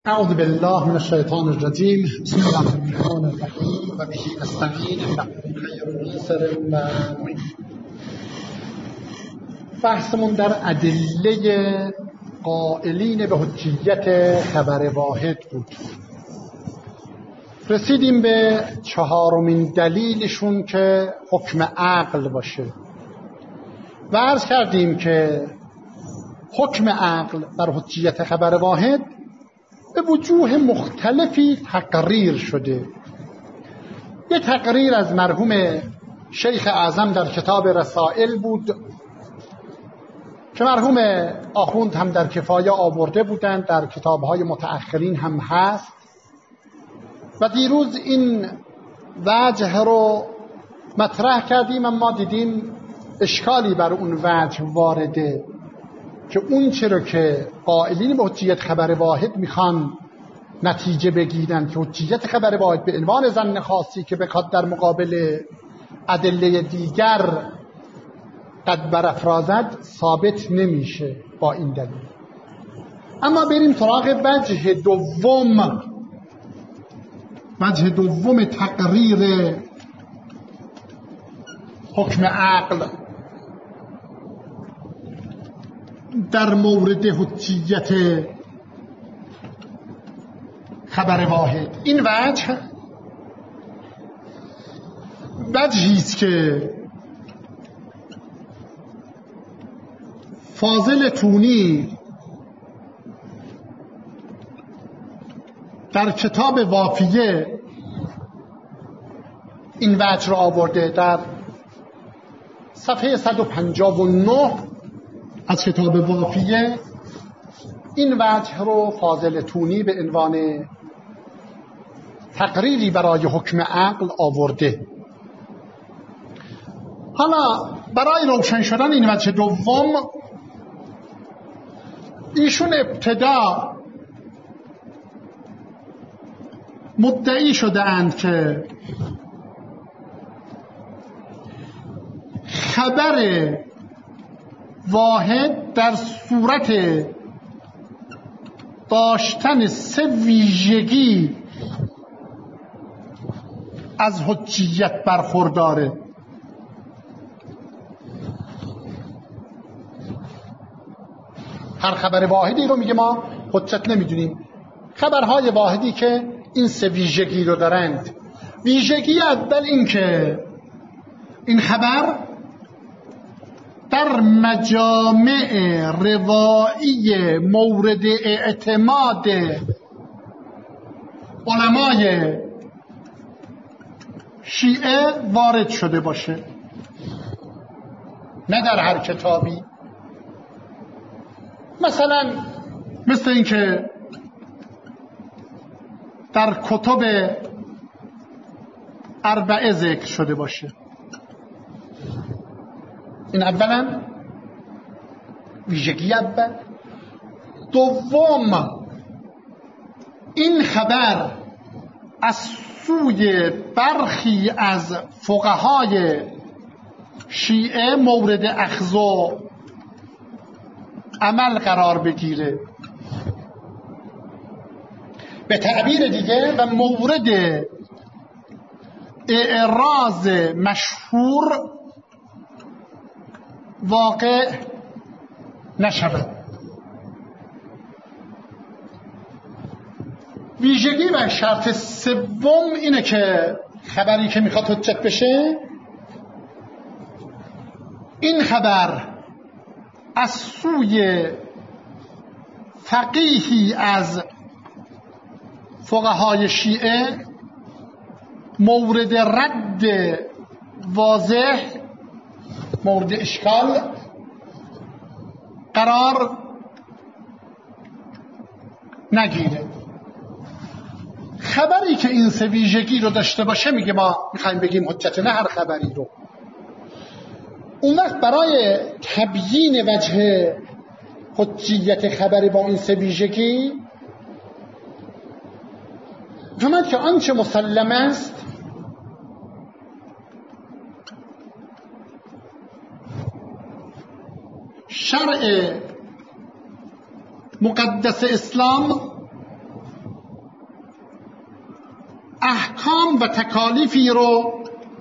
اعوذ بالله من الشیطان الرجیم. بسم الله الرحمن الرحیم و به نستعین خیر ناصر و معین. بحثمون در ادله قائلین به حجیت خبر واحد بود. رسیدیم به چهارمین دلیلشون که حکم عقل باشه و عرض کردیم که حکم عقل بر حجیت خبر واحد به وجوه مختلفی تقریر شده. یه تقریر از مرحوم شیخ اعظم در کتاب رسائل بود که مرحوم آخوند هم در کفایه آورده بودند، در کتابهای متأخرین هم هست و دیروز این وجه رو مطرح کردیم، اما دیدیم اشکالی بر اون وجه وارده که اون چرا که قائلین به حجیت خبر واحد میخوان نتیجه بگیرن که حجیت خبر واحد به عنوان ظن خاصی که بخواد در مقابل ادله دیگر قد برافرازد ثابت نمیشه با این دلیل. اما بریم سراغ وجه دوم تقریر حکم عقل در مورد حجیت خبر واحد. این وجهی است که فاضل تونی در کتاب وافیه این وجه را آورده. در صفحه 159 از کتاب وافیه این وجه رو فاضل تونی به عنوان تقریری برای حکم عقل آورده. حالا برای روشن شدن این وجه دوم، ایشون ابتدا مدعی شده اند که خبر واحد در صورت داشتن سه ویژگی از حجیت برخورداره. هر خبر واحدی رو میگه ما حجت نمیدونیم. خبرهای واحدی که این سه ویژگی رو دارند. ویژگی اول این که این خبر در مجامع روایی مورد اعتماد علمای شیعه وارد شده باشه، نه در هر کتابی. مثل این که در کتب اربعه ذکر شده باشه. این اولا ویژگی اول. دوم، این خبر از سوی برخی از فقهای شیعه مورد اخذ و عمل قرار بگیره. به تعبیر دیگه و مورد اعراض مشهور واقع نشود. ویژگی و شرط سوم اینه که خبری که میخواد حجت بشه، این خبر از سوی فقیهی از فقهای شیعه مورد رد واضح، مورد اشکال قرار نگیره. خبری که این سه ویژگی رو داشته باشه میگه ما میخوایم بگیم حجت، نه هر خبری رو. اون وقت برای تبیین وجه حجیت خبری با این سه ویژگی فرمود که آنچه مسلم است شرع مقدس اسلام و تکالیفی رو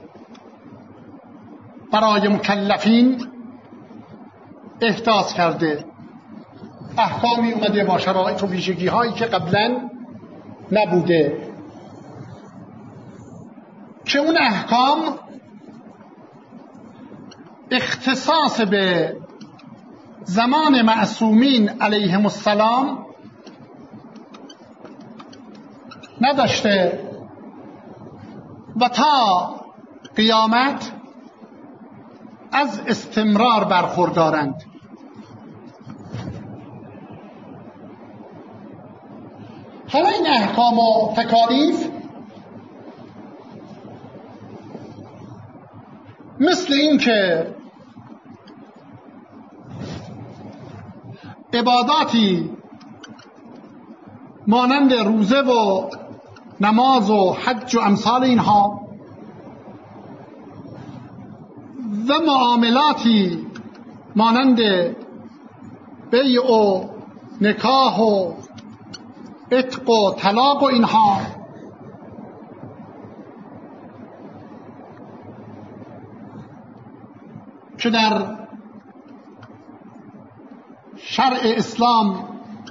برای مکلفین احداث کرده، احکامی اومده با شرایط و ویژگی هایی که قبلا نبوده، که اون احکام اختصاص به زمان معصومین علیهم السلام نداشته و تا قیامت از استمرار برخوردارند. حالا این احکام و تکالیف مثل این که عباداتی مانند روزه و نماز و حج و امثال اینها و معاملاتی مانند بیع و نکاح و عتق و طلاق و اینها که در شرع اسلام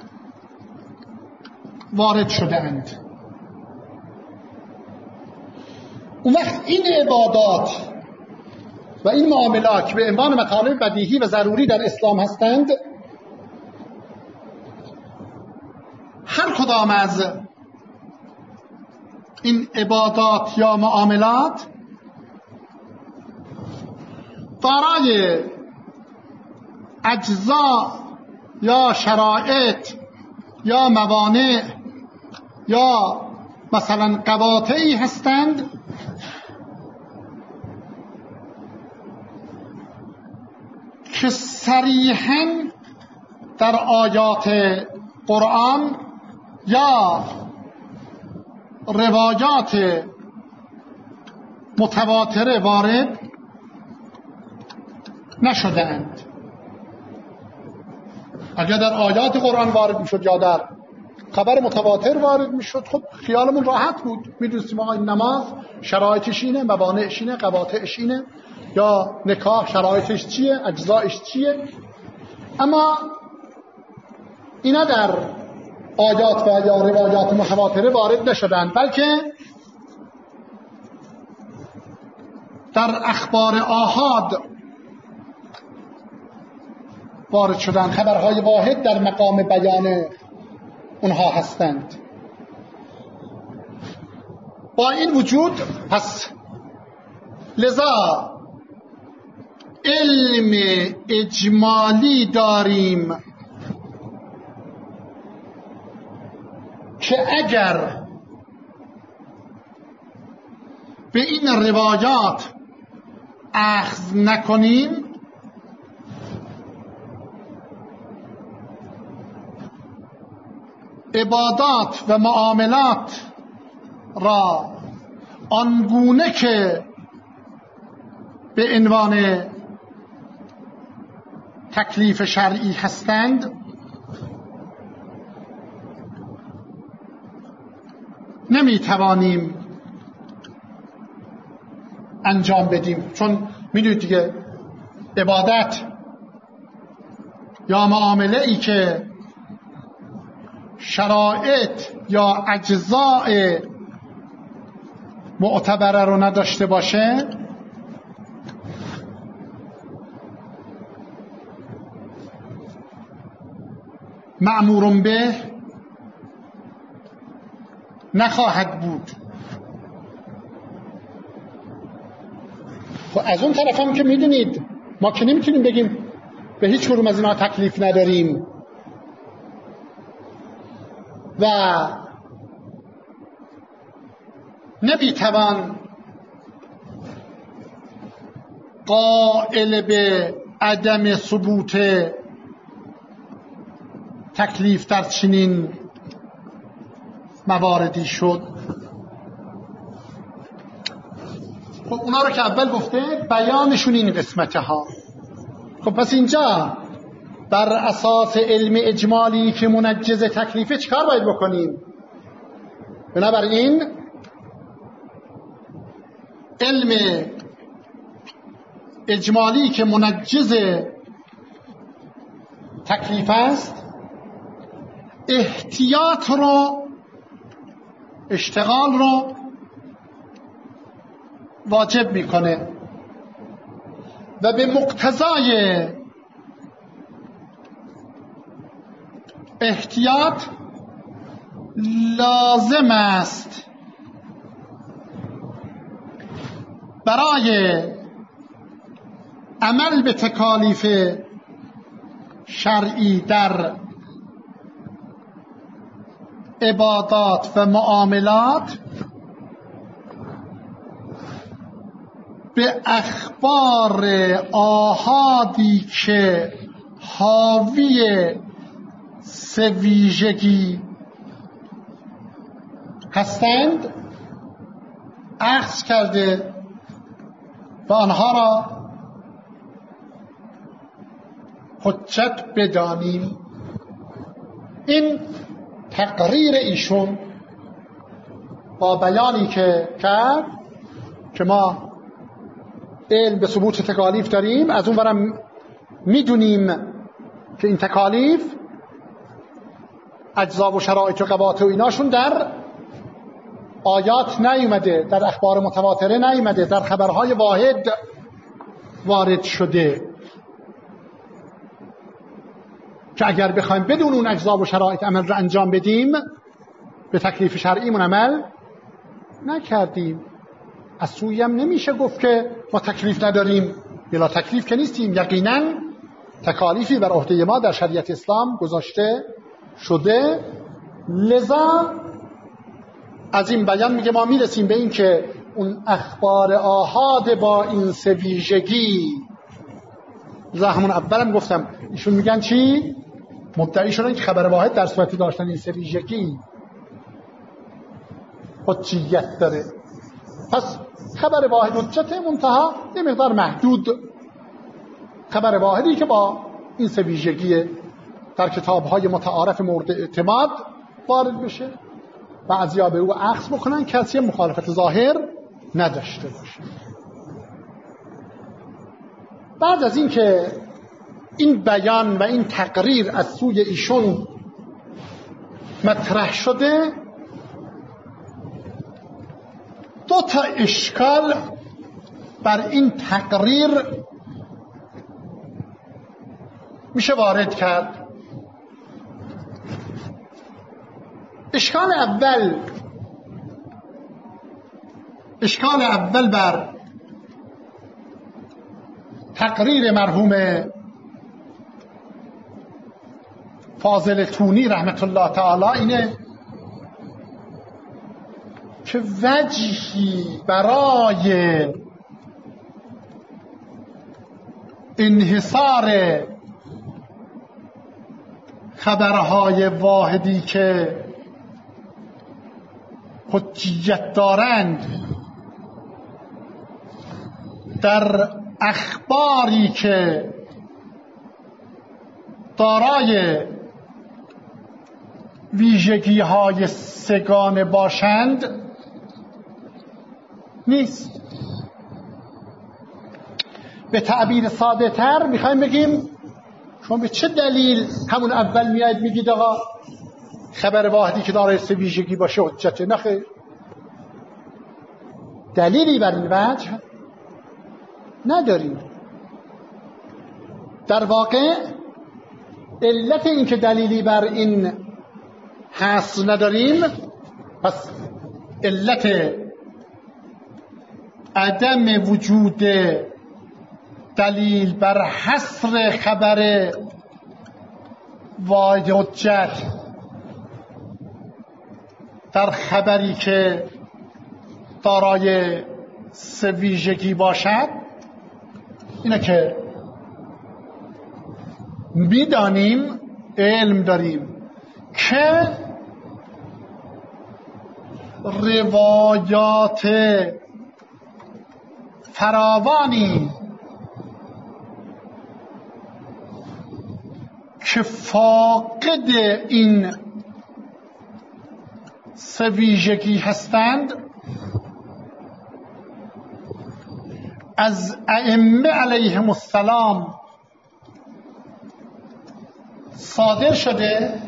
وارد شده اند. اون وقت این عبادات و این معاملات که به عنوان مطالب بدیهی و ضروری در اسلام هستند، هر کدام از این عبادات یا معاملات دارای اجزا یا شرایط یا موانع یا مثلا قواطعی هستند که صریحاً در آیات قرآن یا روایات متواتره وارد نشده‌اند. اگر در آیات قرآن وارد میشد یا در خبر متواتر وارد میشد، خب خیالمون راحت بود، میدونستیم آقا این نماز شرایطش اینه، موانعش اینه، قواطعش اینه، یا نکاح شرایطش چیه، اجزایش چیه. اما اینا در آیات و یا روایات متواتره وارد نشدند، بلکه در اخبار آحاد وارد شدند، خبرهای واحد در مقام بیان اونها هستند. با این وجود پس لذا علم اجمالی داریم که اگر به این روایات اخذ نکنیم عبادات و معاملات را آنگونه که به عنوان تکلیف شرعی هستند نمیتوانیم انجام بدیم، چون میدونید دیگه عبادت یا معامله ای که شرایط یا اجزاء معتبره رو نداشته باشه مأمور به نخواهد بود. خب از اون طرف هم که میدونید ما که نمیتونیم بگیم به هیچ کدوم از اینا تکلیف نداریم و نمیتوان قائل به عدم ثبوت تکلیف در چنین مواردی شد. خب اونا رو که اول گفته بیانشون این قسمته ها. خب پس اینجا بر اساس علم اجمالی که منجز تکلیفه چیکار باید بکنیم؟ بنابراین علم اجمالی که منجز تکلیف است احتیاط رو، اشتغال رو واجب میکنه و به مقتضای احتیاط لازم است برای عمل به تکالیف شرعی در عبادات و معاملات به اخبار آحادی که حاوی سه ویژگی هستند اخذ کرده و آنها را حجت بدانیم. این تقریر ایشون با بیانی که کرد که ما علم به ثبوت تکالیف داریم، از اون برم میدونیم که این تکالیف اجزا و شرایط و قواطع و ایناشون در آیات نیومده، در اخبار متواتره نیومده، در خبرهای واحد وارد شده که اگر بخوایم بدون اون اجزا و شرایط عمل رو انجام بدیم به تکلیف شرعیمون عمل نکردیم. از سویی هم نمیشه گفت که ما تکلیف نداریم، بلا تکلیف که نیستیم. یقینا تکالیفی بر عهده ما در شریعت اسلام گذاشته شده. لذا از این بیان میگه ما میرسیم به این که اون اخبار آحاد با این سه ویژگی، همون اولم گفتم ایشون میگن چی؟ مدعی شدن که خبر واحد در صورتی داشتن این سه ویژگی حجیت داره. پس خبر واحد حجت، منتها یه مقدار محدود خبر واحدی که با این سه ویژگی در کتاب‌های متعارف مورد اعتماد وارد بشه، بعضیا به او اخذ بکنن، کسی مخالفت ظاهر نداشته باشه. بعد از این که این بیان و این تقریر از سوی ایشون مطرح شده، دو تا اشکال بر این تقریر میشه وارد کرد. اشکال اول بر تقریر مرحوم فاضل تونی رحمت الله تعالی اینه که وجهی برای انحصار خبرهای واحدی که حجیت دارند در اخباری که دارای ویژگی های سگانه باشند نیست. به تعبیر ساده تر میخوایم بگیم شما به چه دلیل همون اول میاید میگید آقا خبر واحدی که دارای سه ویژگی باشه حجته؟ نخیر، دلیلی بر این وجه نداریم. در واقع علت این که دلیلی بر این حصر نداریم، پس علت عدم وجود دلیل بر حصر خبر واحد حجت در خبری که دارای سه ویژگی باشد اینه که میدانیم، علم داریم که روایات فراوانی که فاقد این سه ویژگی هستند از ائمه علیهم السلام صادر شده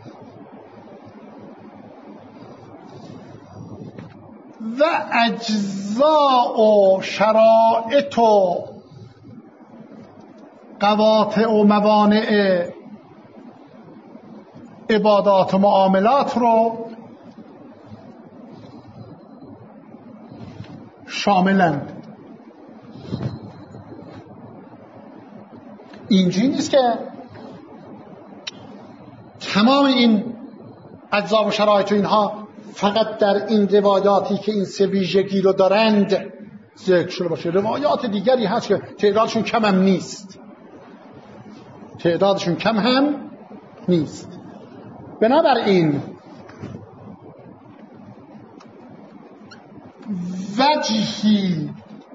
و اجزاء و شرائط و قواطع و موانع عبادات و معاملات رو شاملند. اینجوری نیست که تمام این اجزا و شرایط و اینها فقط در این روایاتی که این سه ویژگی رو دارند ذکر شده باشه. روایات دیگری هست که تعدادشون کم هم نیست. بنابراین وجهی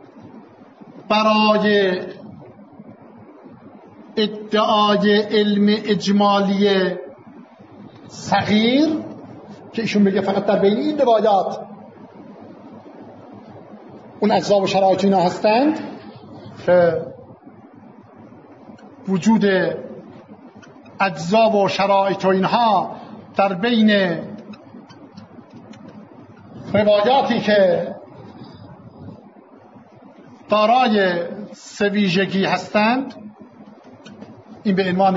برای ادعای علم اجمالی صغیر که ایشون بگه فقط در بین این روایات اون اجزا و شرایط اینا هستند که وجود اجزا و شرایط اینها در بین روایاتی که دارای سه ویژگی هستند این به عنوان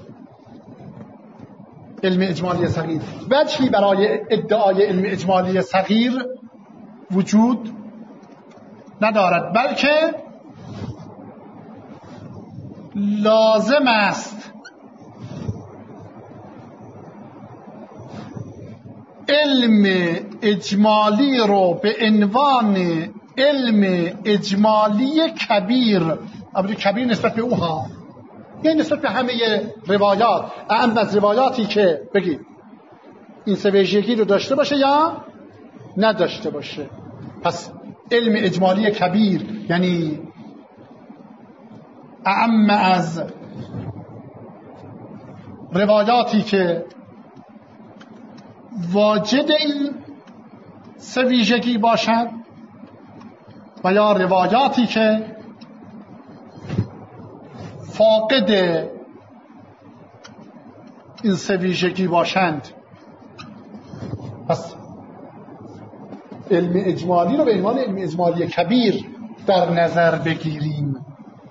علم اجمالی صغیر. وجهی برای ادعای علم اجمالی صغیر وجود ندارد، بلکه لازم است علم اجمالی رو به عنوان علم اجمالی کبیر، البته کبیر نسبت به اوها، یعنی نسبت به همه روایات، اما از روایاتی که بگید این سه ویژگی رو داشته باشه یا نداشته باشه. پس علم اجمالی کبیر یعنی اعم از روایاتی که واجد این سه ویژگی باشد و یا روایاتی که فاقد این سه ویژگی باشند. پس علم اجمالی رو به عنوان علم اجمالی کبیر در نظر بگیریم.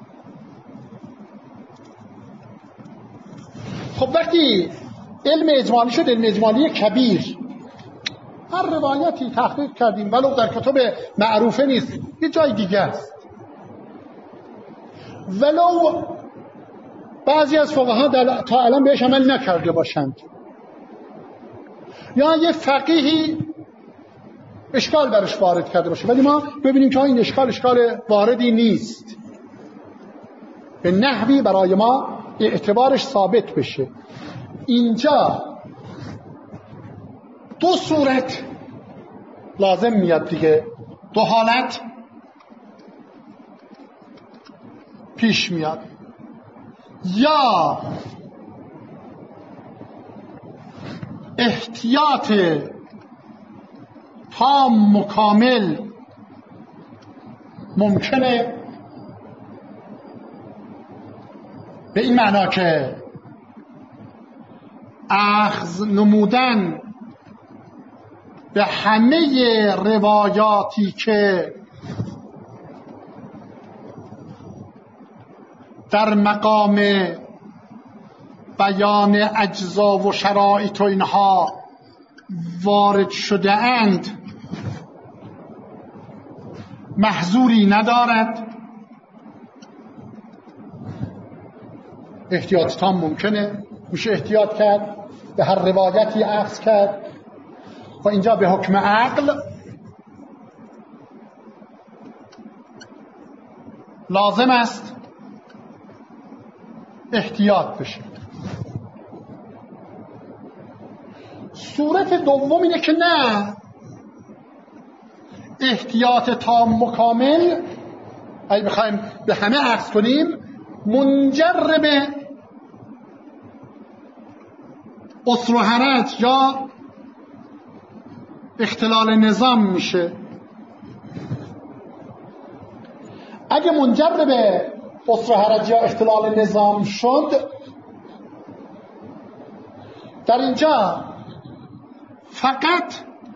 خب وقتی علم اجمالی شد علم اجمالی کبیر، هر روایتی تحقیق کردیم ولو در کتب معروفه نیست، یه جای دیگه است، ولو بعضی از فقها تا الان بهش عمل نکرده باشند یا یه فقیهی اشکال برش وارد کرده باشه، ولی ما ببینیم که این اشکال واردی نیست، به نحوی برای ما اعتبارش ثابت بشه. اینجا دو صورت لازم میاد دیگه، دو حالت پیش میاد، یا احتیاط تام و کامل ممکنه، به این معنا که اخذ نمودن به همه روایاتی که در مقام بیان اجزا و شرایط و اینها وارد شده اند محظوری ندارد. احتیاط تام ممکنه، میشه احتیاط کرد، به هر روایتی اخذ کرد. و اینجا به حکم عقل لازم است احتیاط بشه. صورت دوم اینه که نه، احتیاط تام و کامل اگه بخوایم به همه عکس کنیم منجر به عسر و حرج یا اختلال نظام میشه. اگه منجر به عسر و حرج یا اختلال نظام شد، در اینجا فقط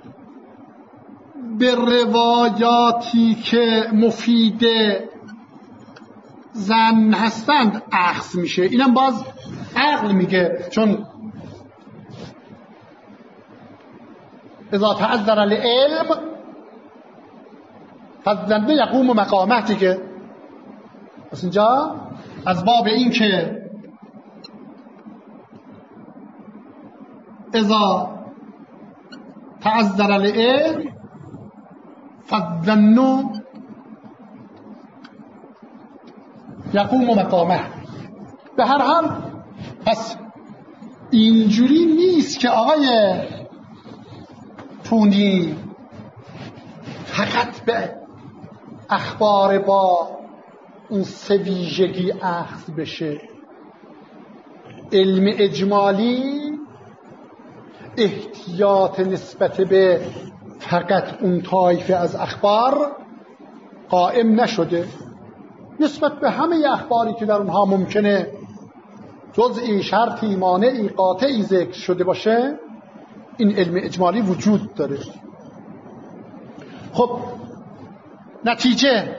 به روایاتی که مفید زن هستند اخذ میشه. اینم باز عقل میگه، چون اذا تعذر العلم فالظن یقوم مقامه دیگه. پس اینجا از باب این که اذا تعذر العلم فالظن یقوم مقامه. به هر حال پس اینجوری نیست که آقای پونی فقط به اخبار با اون سه ویژگی اخذ بشه. علم اجمالی احتیاط نسبت به فقط اون طایفه از اخبار قائم نشده، نسبت به همه اخباری که در اونها ممکنه جزئی، شرطی، مانعی، قاطعی ذکر شده باشه، این علم اجمالی وجود داره. خب نتیجه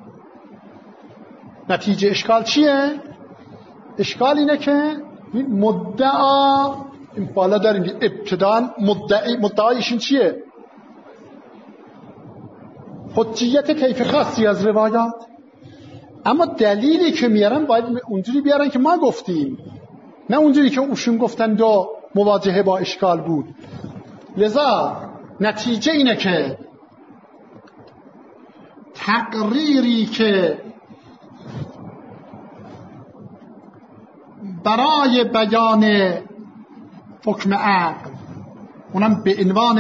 اشکال چیه؟ اشکال اینه که مدعا، این بالا داریم ابتداً مدعایش این چیه؟ حجیت کیف خاصی از روایات. اما دلیلی که میارن باید اونجوری بیارن که ما گفتیم، نه اونجوری که اوشون گفتن و مواجهه با اشکال بود. لذا نتیجه اینه که تقریری که برای بیان حکم عقل، اونم به عنوان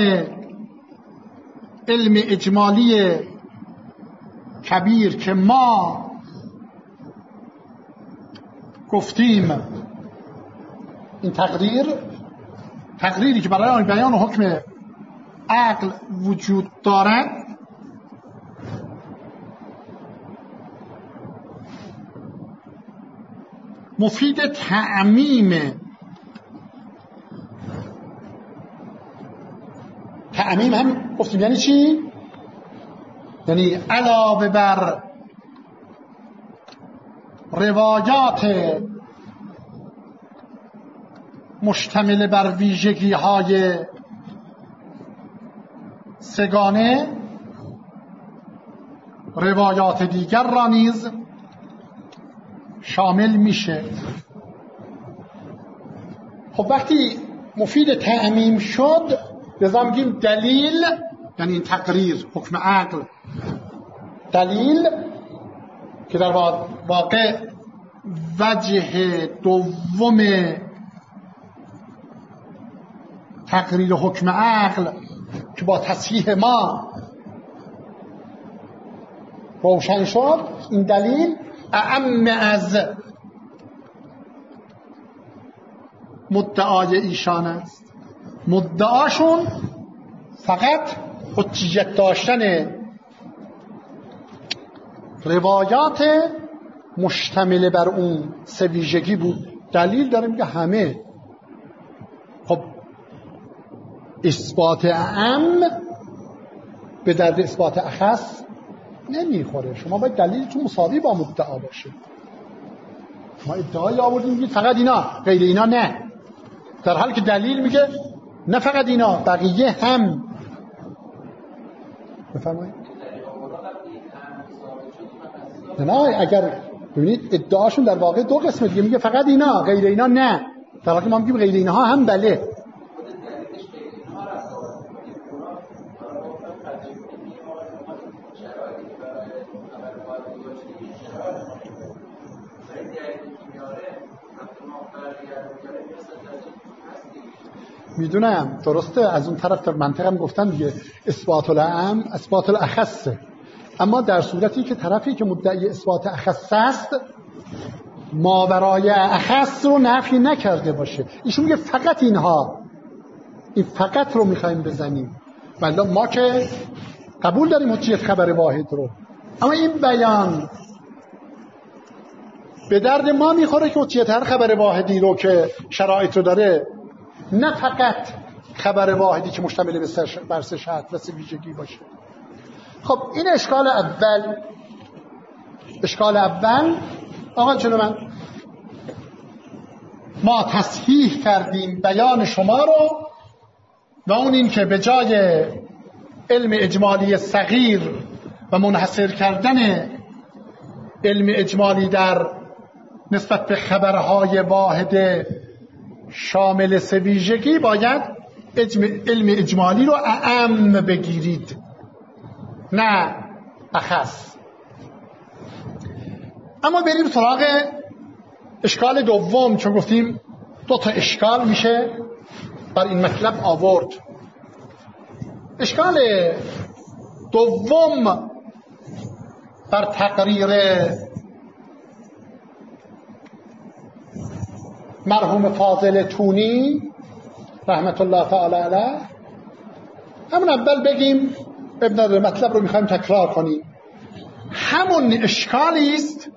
علم اجمالی کبیر که ما گفتیم، این تقریری که برای بیان حکم عقل وجود دارد، مفید تعمیم هم گفتیم. یعنی چی؟ یعنی علاوه بر روایات مشتمل بر ویژگی های سگانه، روایات دیگر را نیز شامل میشه. خب وقتی مفید تعمیم شد، لذا میگیم دلیل، یعنی این تقریر حکم عقل دلیل که در واقع وجه دوم تقریر حکم عقل که با تصحیح ما روشن شد، این دلیل اعم از مدعای ایشان است. مدعاشون فقط حجیت داشتن روایات مشتمل بر اون سه ویژگی بود. دلیل داره میگه همه. خب اثبات اعم به درد اثبات اخص نمیخوره. شما باید دلیلتون مساوی با مدعا باشه. ما ادعایی آوردیم میگید فقط اینا، غیر اینا نه، در حالی که دلیل میگه نه فقط اینا، بقیه هم. بفرمایید. نه اگر ببینید ادعاشون در واقع دو قسمه دیگه، میگه فقط اینا، غیر اینا نه، در واقع ما میگیم غیر اینها هم بله. میدونم درسته، از اون طرف در منطقم گفتن دیگه اثبات الاعم اثبات الاخصه، اما در صورتی که طرفی که مدعی اثبات اخص است ماورای اخص رو نفی نکرده باشه. ایشون میگه فقط اینها، این فقط رو میخوایم بزنیم، ولی ما که قبول داریم حجیت خبر واحد رو، اما این بیان به درد ما میخوره که حجیت هر خبر واحدی رو که شرایط رو داره، نه فقط خبر واحدی که مشتمل بر سه شرط و سه ویژگی باشه. خب این اشکال اول. اشکال اول آقا جلو من، ما تصحیح کردیم بیان شما رو و اون این که به جای علم اجمالی صغیر و منحصر کردن علم اجمالی در نسبت به خبرهای واحد شامل سه ویژگی، باید علم اجمالی رو اعم بگیرید نه اخص. اما بریم سراغ اشکال دوم، چون گفتیم دو تا اشکال میشه بر این مطلب آورد. اشکال دوم بر تقریر مرحوم فاضل تونی رحمت الله تعالی علیه، همون اول بگیم ابن مطلب رو میخوایم تکرار کنیم. همون اشکالی است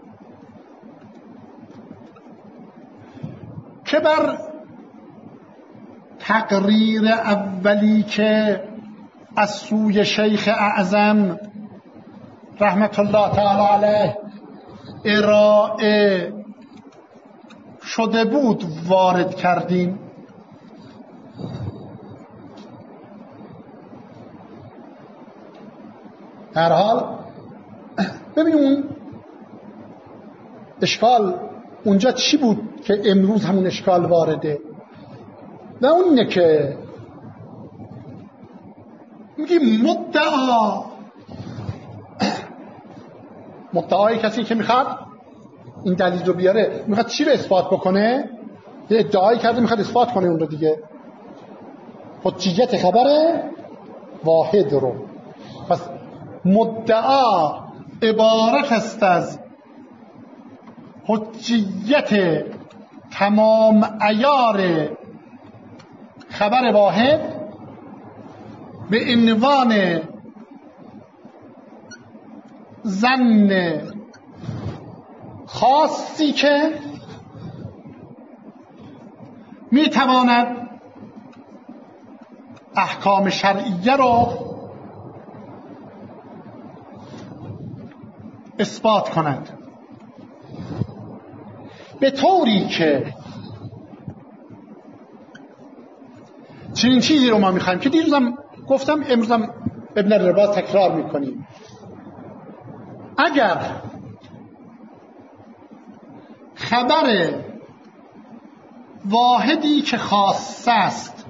که بر تقریر اولی که از سوی شیخ اعظم رحمت الله تعالی علیه ارائه شده بود وارد کردیم. در حال ببینیم اون اشکال اونجا چی بود که امروز همون اشکال وارده، و اون اینه که میگیم مدعای کسی که میخواد این دلیل رو بیاره، میخواد چی رو اثبات بکنه؟ یه ادعایی کرده میخواد اثبات کنه اون رو دیگه، حجیت خبر واحد رو. پس مدعا عبارت است از حجیت تمام عیار خبر واحد به عنوان ظن خاصی که میتواند احکام شرعیه را اثبات کند، به طوری که چنین چیزی رو ما میخوایم که دیروزم گفتم، امروزم ابن الرباط تکرار میکنیم. اگر خبر واحدی که خاص است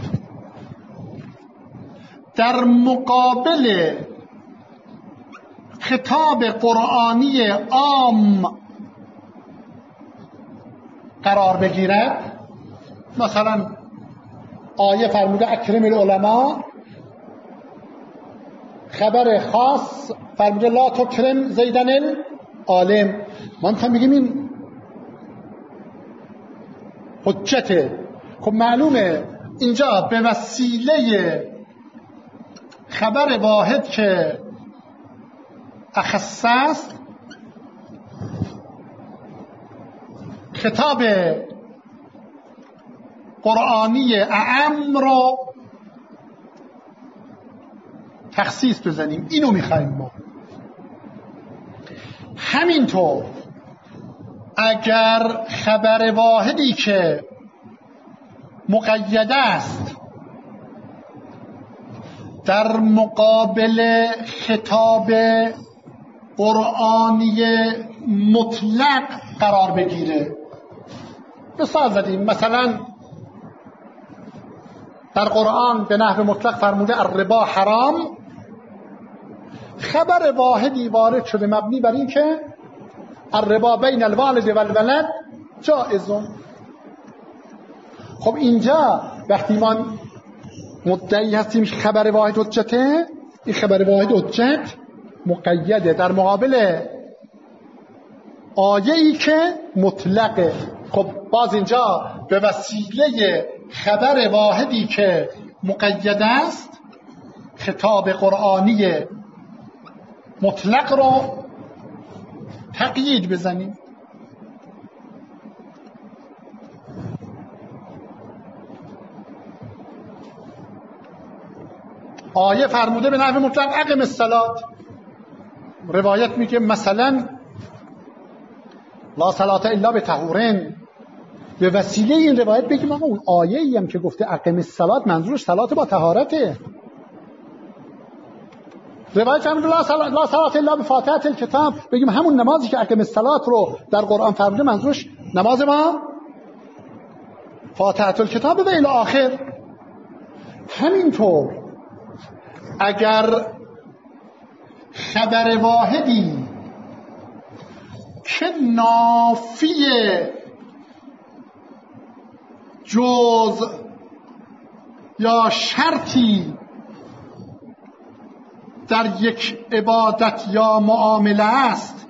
در مقابل خطاب قرآنی عام قرار بگیرد، مثلا آیه فرموده اکرم العلماء، خبر خاص فرموده لا تکرم زیدن العالم، ما میخوایم بگیم این حجته. خب معلومه اینجا به وسیله خبر واحد که اخص است خطاب قرآنی اعم رو تخصیص بزنیم. اینو میخوایم ما. همینطور اگر خبر واحدی که مقید است در مقابل خطاب قرآنی مطلق قرار بگیره، مثال زدیم، مثلا در قرآن به نحو مطلق فرموده الربا حرام، خبر واحدی وارد شده مبنی بر این که الربا بین الوالد و الولد جائزون. خب اینجا وقتی ما مدعی هستیم که خبر واحد حجته، این خبر واحد حجت مقیده در مقابل آیه‌ای که مطلقه. خب باز اینجا به وسیله خبر واحدی که مقید است خطاب قرآنی مطلق رو تقیید بزنیم. آیه فرموده به نحو مطلق اقم الصلات، روایت میگه مثلا لا صلاة الا بطهورن، به وسیله این روایت بگیم آقا اون آیه‌ای هم که گفته اقم الصلات منظورش صلات با طهارته. روایت فرموده لا صلاة الا بفاتحة الکتاب، بگیم همون نمازی که اقم الصلات رو در قرآن فرموده منظورش نماز ما فاتحة الکتاب و الی آخر. همینطور اگر خبر واحدی که نافی جز یا شرطی در یک عبادت یا معامله است،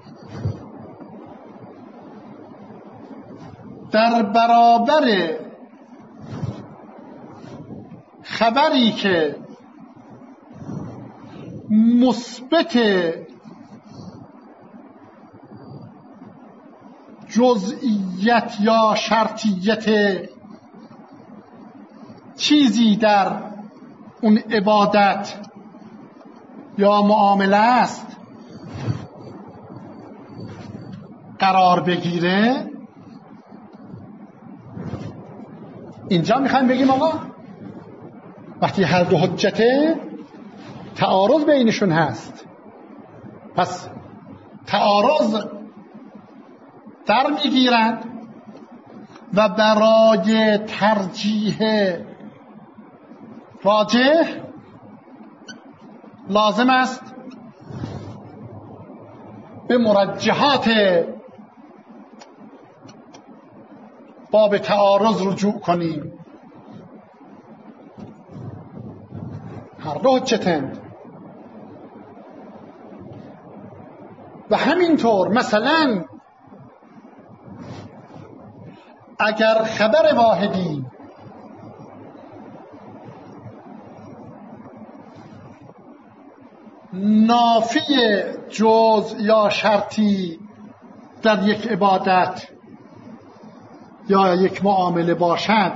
در برابر خبری که مثبت جزئیت یا شرطیت چیزی در اون عبادت یا معامله است قرار بگیره، اینجا میخوایم بگیم آقا وقتی هر دو حجته تعارض بینشون هست، پس تعارض در میگیرند و برای ترجیح راجح لازم است به مرجحات باب تعارض رجوع کنیم. هر دو حجتند. و همینطور مثلا اگر خبر واحدی نافی جز یا شرطی در یک عبادت یا یک معامله باشد،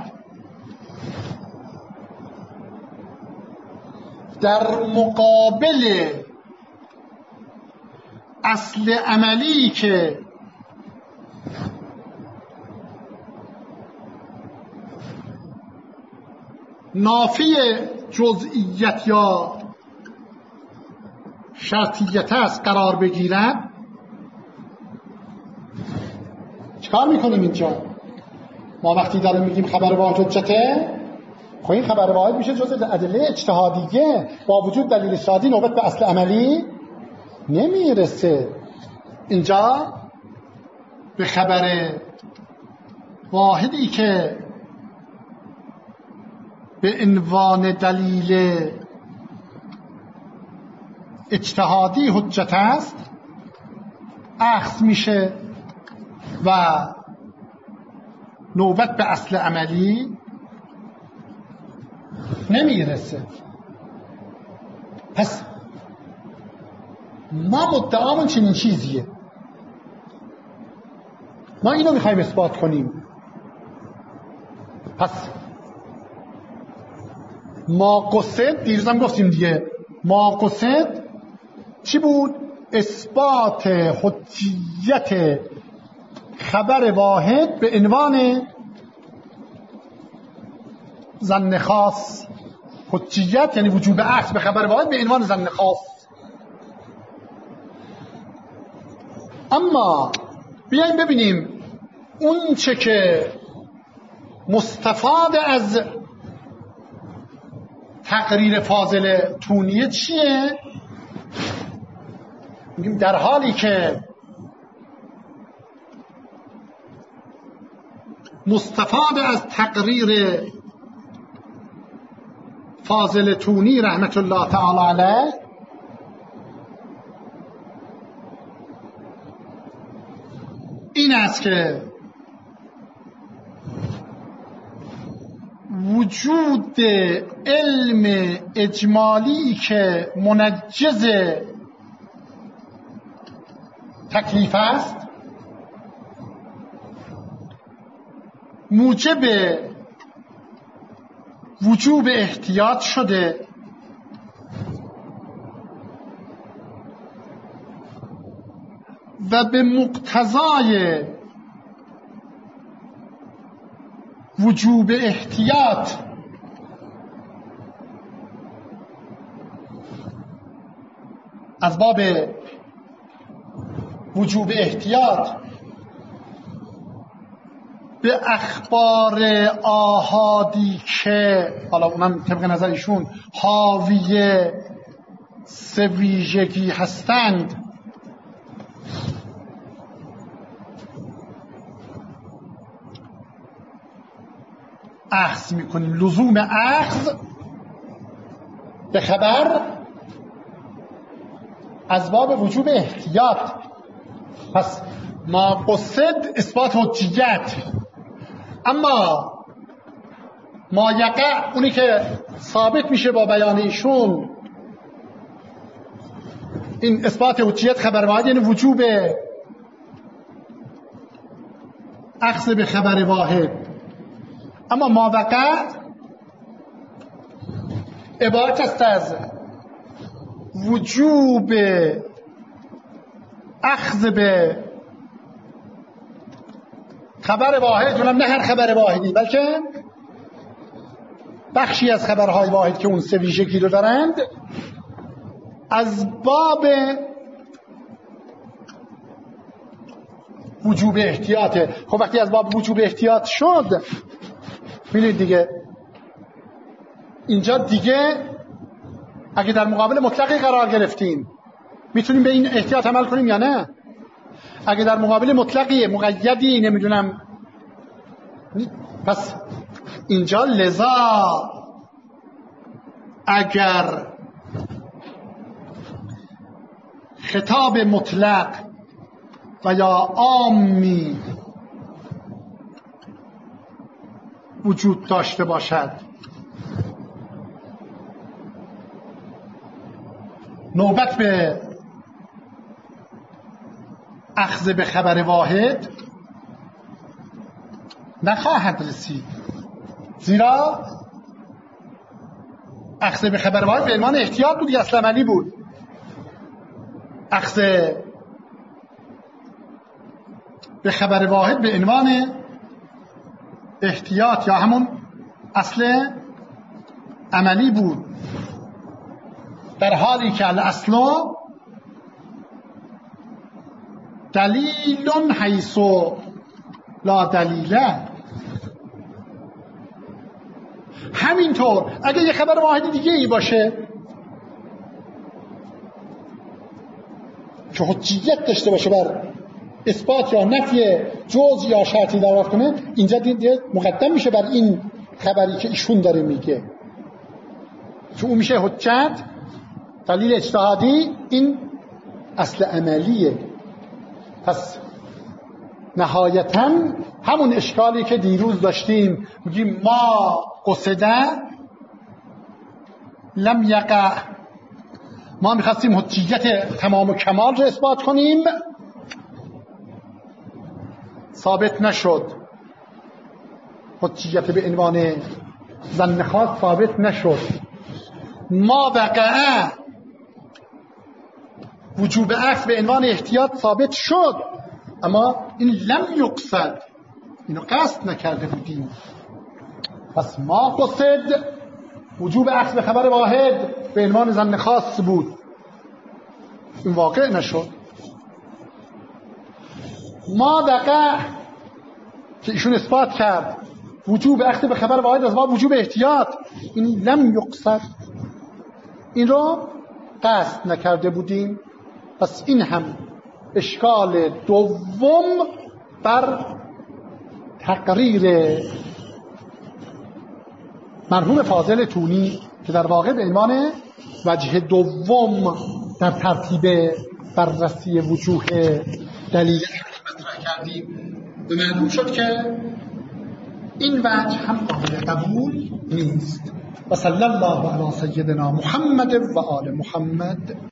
در مقابل اصل عملی که نافی جزئیت یا شرطیت است قرار بگیرد، چیکار میکنیم اینجا؟ ما وقتی داریم میگیم خبر واحد حجته، خب این خبر واحد میشه جزء ادله اجتهادیه، با وجود دلیل شادی نوبت به اصل عملی نمیرسه. اینجا به خبر واحدی که به عنوان دلیل اجتهادی حجت است اخذ میشه و نوبت به اصل عملی نمیرسه. پس ما مدعامون چنین چیزیه، ما اینو میخوایم اثبات کنیم. پس ما قصد دیروزم گفتیم دیگه، ما قصد چی بود؟ اثبات حجیت خبر واحد به عنوان ظن خاص. حجیت یعنی وجوب اخذ به خبر واحد به عنوان ظن خاص. اما بیایم ببینیم اون چه که مستفاد از تقریر فاضل تونیه چیه؟ میگیم در حالی که مستفاد از تقریر فاضل تونی رحمت الله تعالی علیه این است که وجود علم اجمالی که منجز تکلیف است موجب وجوب احتیاط شده و به مقتضای وجوب احتیاط از باب وجوب احتیاط به اخبار آحادی که حالا اونم طبق نظر ایشون حاوی سه ویژگی هستند اخذ میکنیم. لزوم اخذ به خبر از باب وجوب احتیاط. پس ما قصد اثبات حجیت، اما ما یقع اونی که ثابت میشه با بیان ایشون این اثبات حجیت خبر واحد یعنی وجوب اخذ به خبر واحد. اما ما وقع عبارت است از وجوب اخذ به خبر واحد، اونم نه هر خبر واحدی بلکه بخشی از خبرهای واحد که اون سه ویژگی رو دارند از باب وجوب احتیاطه. خب وقتی از باب وجوب احتیاط شد ببینید دیگه اینجا دیگه اگه در مقابل مطلقی قرار گرفتیم میتونیم به این احتیاط عمل کنیم یا نه؟ اگه در مقابل مطلقی مقیدی نمیدونم، پس اینجا لذا اگر خطاب مطلق و یا عامی وجود داشته باشد نوبت به اخذ به خبر واحد نخواهد رسید، زیرا اخذ به خبر واحد به عنوان احتیاط بود، اصل عملی بود. اخذ به خبر واحد به عنوان احتیاط یا همون اصل عملی بود، در حالی که الاصل دلیل حیث لا دلیله. همینطور اگه یه خبر واحد دیگه ای باشه که حجیت داشته باشه بر اثبات یا نفی جز یا شرطی دعوت کنه، اینجا دیگه مقدم میشه بر این خبری که ایشون داره میگه که اون میشه حجت، دلیل اجتهادی، این اصل عملیه. پس نهایتاً همون اشکالی که دیروز داشتیم میگیم ما قصده لم یقع، ما میخواستیم حجیت تمام و کمال رو اثبات کنیم، ثابت نشد. حجیت به عنوان ظن خاص ثابت نشد. ما وقع وجوب اخذ به عنوان احتیاط ثابت شد، اما این لم یقصد، اینو قصد نکرده بودیم. پس ما قصد وجوب اخذ به خبر واحد به عنوان ظن خاص بود، این واقع نشد. ما وقع که ایشون اثبات کرد وجوب اخذ به خبر واحد از باب وجوب احتیاط، این لم یقصد، این رو قصد نکرده بودیم. پس این هم اشکال دوم بر تقریر مرحوم فاضل تونی که در واقع به عنوان وجه دوم در ترتیب بررسی وجوه دلیل مطرح کردیم، به معلوم شد که این وجه هم قابل قبول نیست. و صلی الله علی سیدنا محمد و آل محمد.